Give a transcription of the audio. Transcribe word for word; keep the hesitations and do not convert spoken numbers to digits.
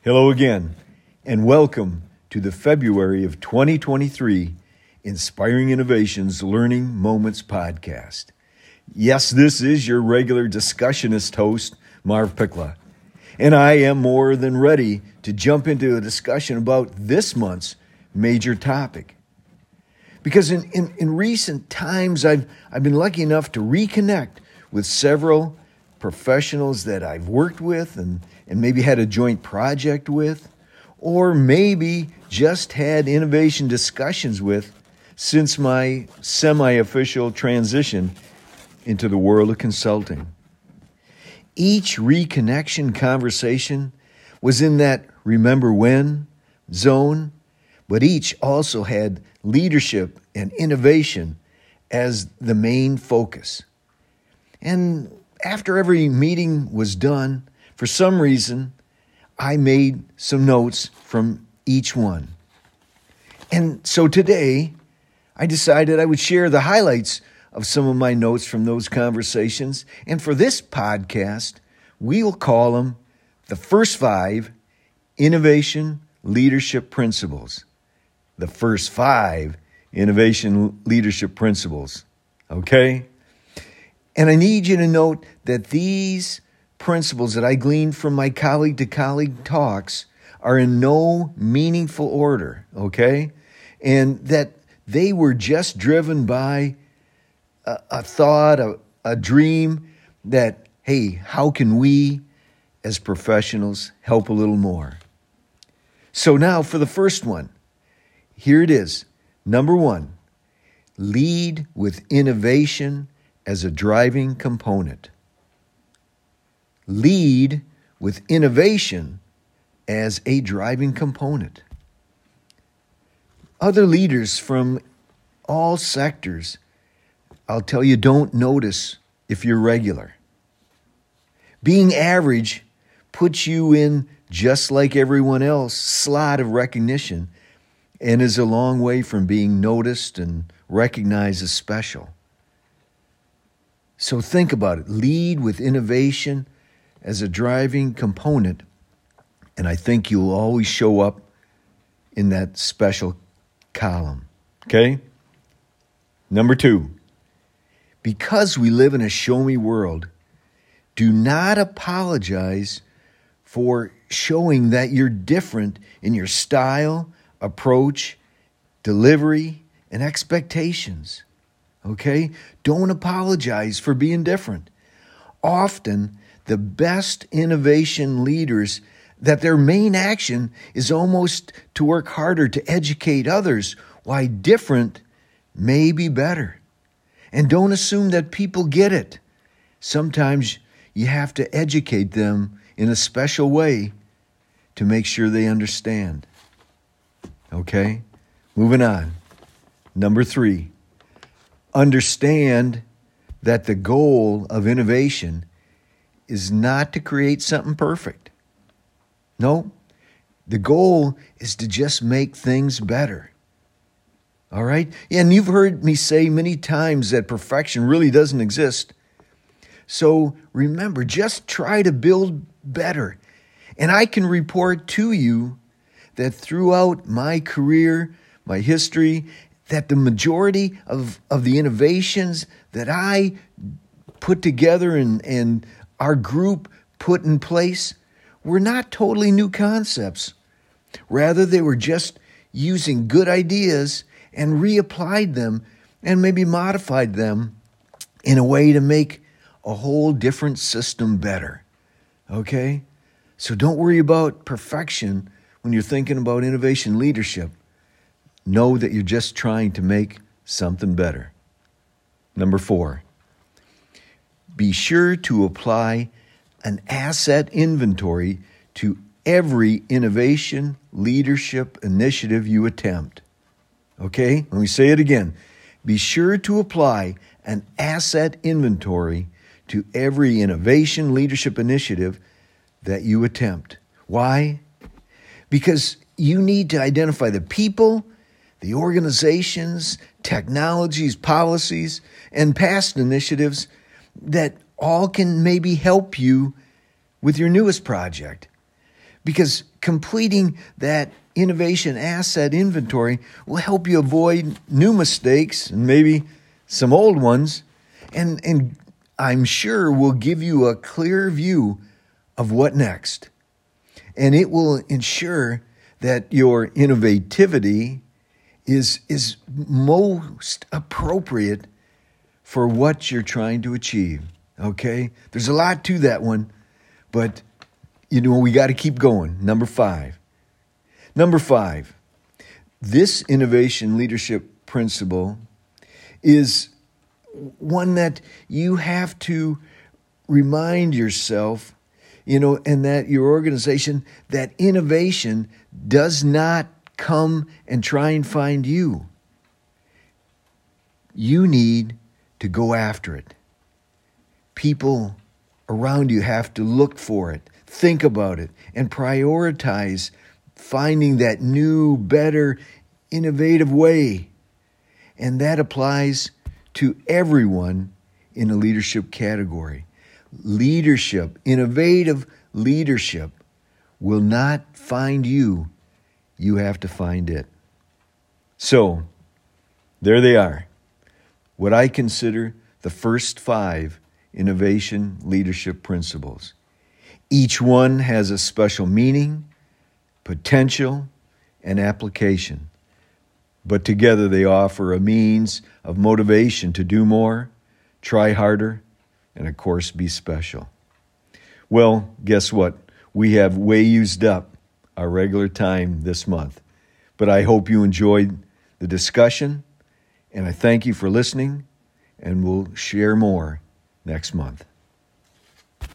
Hello again, and welcome to the February of twenty twenty-three Inspiring Innovations Learning Moments podcast. Yes, this is your regular discussionist host, Marv Pickla, and I am more than ready to jump into a discussion about this month's major topic. Because in, in, in recent times, I've, I've been lucky enough to reconnect with several professionals that I've worked with and, and maybe had a joint project with, or maybe just had innovation discussions with since my semi-official transition into the world of consulting. Each reconnection conversation was in that remember when zone, but each also had leadership and innovation as the main focus. And after every meeting was done, for some reason, I made some notes from each one. And so today, I decided I would share the highlights of some of my notes from those conversations. And for this podcast, we will call them the first five innovation leadership principles. The first five innovation leadership principles. Okay? And I need you to note that these principles that I gleaned from my colleague-to-colleague talks are in no meaningful order, okay? And that they were just driven by a, a thought, a, a dream that, hey, how can we as professionals help a little more? So now for the first one, here it is. Number one, lead with innovation as a driving component. Lead with innovation as a driving component. Other leaders from all sectors, I'll tell you, don't notice if you're regular. Being average puts you in just like everyone else slot of recognition and is a long way from being noticed and recognized as special. So think about it. Lead with innovation as a driving component, and I think you'll always show up in that special column. Okay? Number two, because we live in a show-me world, do not apologize for showing that you're different in your style, approach, delivery, and expectations. Okay? Don't apologize for being different. Often, the best innovation leaders, that their main action is almost to work harder to educate others why different may be better. And don't assume that people get it. Sometimes you have to educate them in a special way to make sure they understand. Okay? Moving on. Number three. Understand that the goal of innovation is not to create something perfect. No, the goal is to just make things better. All right? And you've heard me say many times that perfection really doesn't exist. So remember, just try to build better. And I can report to you that throughout my career, my history, that the majority of, of the innovations that I put together and, and our group put in place were not totally new concepts. Rather, they were just using good ideas and reapplied them and maybe modified them in a way to make a whole different system better. Okay? So don't worry about perfection when you're thinking about innovation leadership. Know that you're just trying to make something better. Number four, be sure to apply an asset inventory to every innovation leadership initiative you attempt. Okay? Let me say it again. Be sure to apply an asset inventory to every innovation leadership initiative that you attempt. Why? Because you need to identify the people, the organizations, technologies, policies, and past initiatives that all can maybe help you with your newest project. because completing that innovation asset inventory will help you avoid new mistakes and maybe some old ones, and, and I'm sure will give you a clear view of what next. And it will ensure that your innovativity is, is most appropriate for what you're trying to achieve. Okay? There's a lot to that one, but you know, we got to keep going. Number five. Number five, this innovation leadership principle is one that you have to remind yourself, you know, and that your organization, that innovation does not come and try and find you. You need to go after it. People around you have to look for it, think about it, and prioritize finding that new, better, innovative way. And that applies to everyone in a leadership category. Leadership, innovative leadership, will not find you. You have to find it. So, there they are. What I consider the first five innovation leadership principles. Each one has a special meaning, potential, and application. But together they offer a means of motivation to do more, try harder, and of course be special. Well, guess what? We have way used up our regular time this month. But I hope you enjoyed the discussion, and I thank you for listening, and we'll share more next month.